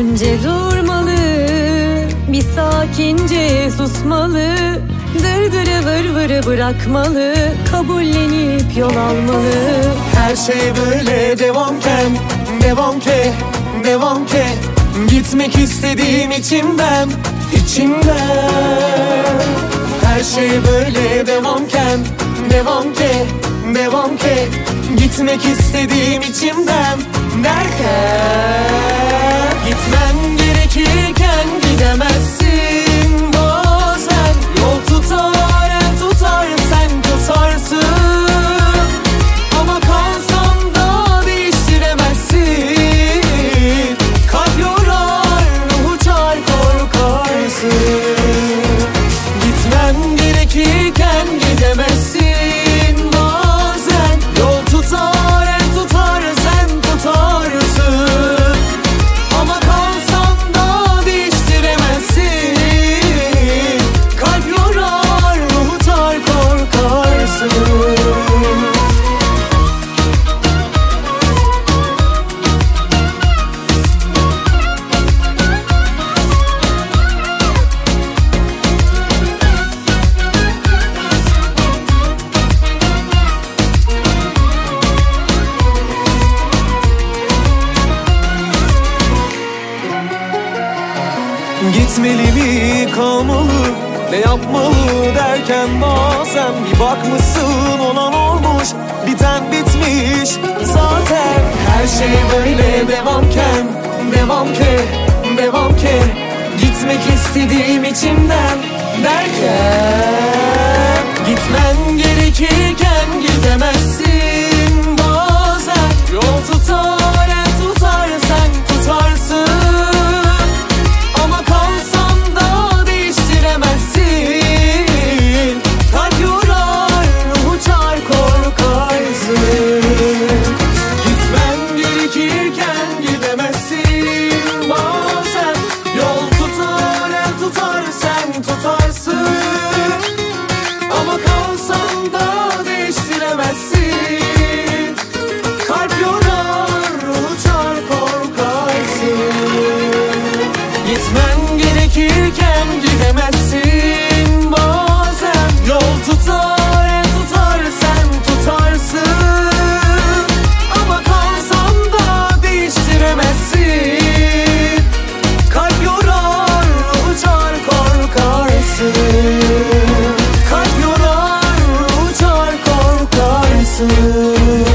Önce durmalı, bir sakince susmalı, dırdırı vır vırı bırakmalı, kabullenip yol almalı. Her şey böyle devamken, devam ke, devam ke. Gitmek istediğim içimden, içimden. Her şey böyle devamken, devam ke, devam ke. Gitmek istediğim içimden derken, gitmen gerekirken gidemezsin bazen. Yol tutar, el tutar, sen tutarsın. Ama kalsam da değiştiremezsin. Kalp yorar, ruh uçar, korkarsın. Gitmen gerekirken gidemezsin bazen. Yol tutar, el tutar, sen tutarsın. Ama kalsam da değiştiremezsin. Kalp yorar, ruh uçar, korkarsın. Gitmeli mi, kalmalı, ne yapmalı derken bazen bir bakmışsın olan olmuş, biten bitmiş zaten. Her şey böyle devamken, devam ke, devam ke. Gitmek istediğim içimden derken, gitmen gerekirken gidemezsin bazen. Yol tutar, el tutar, sen tutarsın. Ama kalsam da değiştiremezsin. Kalp yorar, ruh uçar, korkarsın. Gitmen gerekirken gidemezsin bazen. Yol tutar, el tutar, sen tutarsın. Ama kalsam da değiştiremezsin. Kalp yorar, ruh uçar, korkarsın. Gitmen gerekirken gidemezsin bazen. Yol tutar, el tutar, sen tutarsın. Ama kalsam da değiştiremezsin. Kalp yorar, ruh uçar, korkarsın. Kalp yorar, ruh uçar, korkarsın.